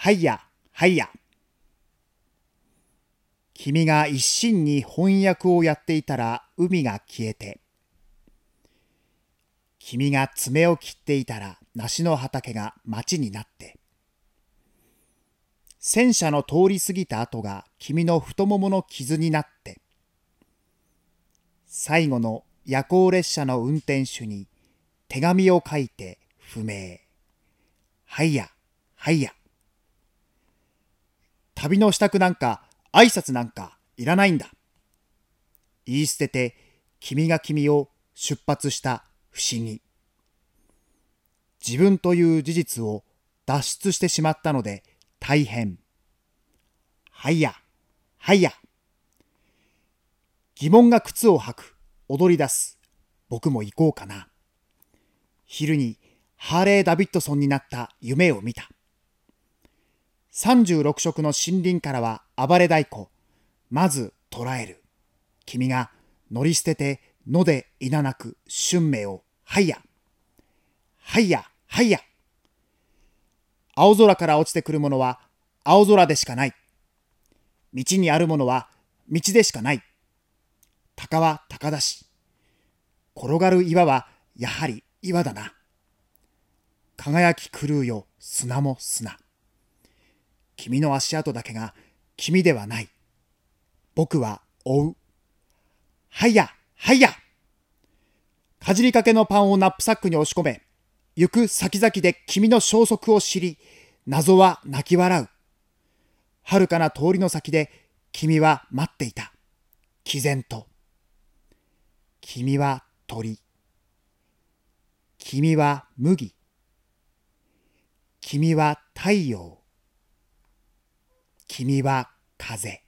はいや、はいや。君が一心に翻訳をやっていたら海が消えて、君が爪を切っていたら梨の畑が町になって、戦車の通り過ぎた跡が君の太ももの傷になって、最後の夜行列車の運転手に手紙を書いて不明。はいや、はいや。旅の支度なんか挨拶なんかいらないんだ。言い捨てて君が君を出発した不思議。自分という事実を脱出してしまったので大変。はいや、はいや。疑問が靴を履く、踊り出す。僕も行こうかな。昼にハーレー・ダビッドソンになった夢を見た。36色の森林からは暴れ太鼓。まず捕らえる。君が乗り捨てて野でいななく春明を。はいや。はいや、はいや。青空から落ちてくるものは青空でしかない。道にあるものは道でしかない。鷹は鷹だし。転がる岩はやはり岩だな。輝き狂うよ砂も砂。君の足跡だけが君ではない。僕は追う。はいや、はいや。かじりかけのパンをナップサックに押し込め、行く先々で君の消息を知り、謎は泣き笑う。遥かな通りの先で君は待っていた。毅然と。君は鳥。君は麦。君は太陽。君は風。